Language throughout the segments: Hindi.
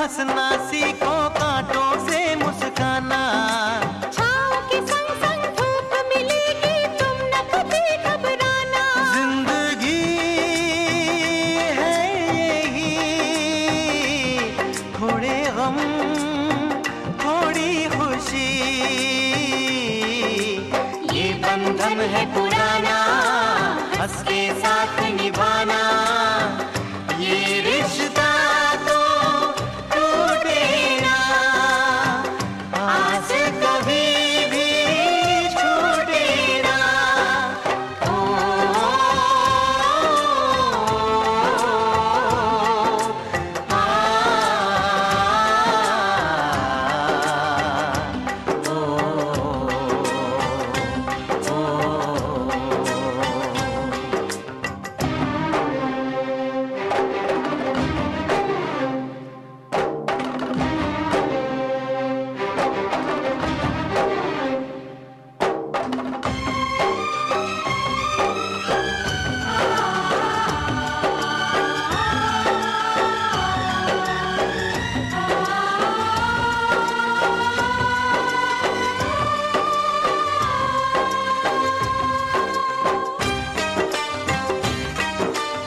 हंसना सीखो, कांटों से मुस्काना। छाँव के संग संग धूप मिलेगी, तुम न कभी घबराना। जिंदगी है यही, थोड़े गम थोड़ी खुशी, ये बंधन है पुराना, हंस के साथ निभाना। ये रिश्ता तो टूटे ना, आस कभी भी छूटे ना। ओ, आ, ओ,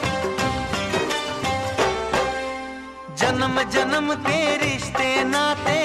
जन्म जन्म के रिश्ते नाते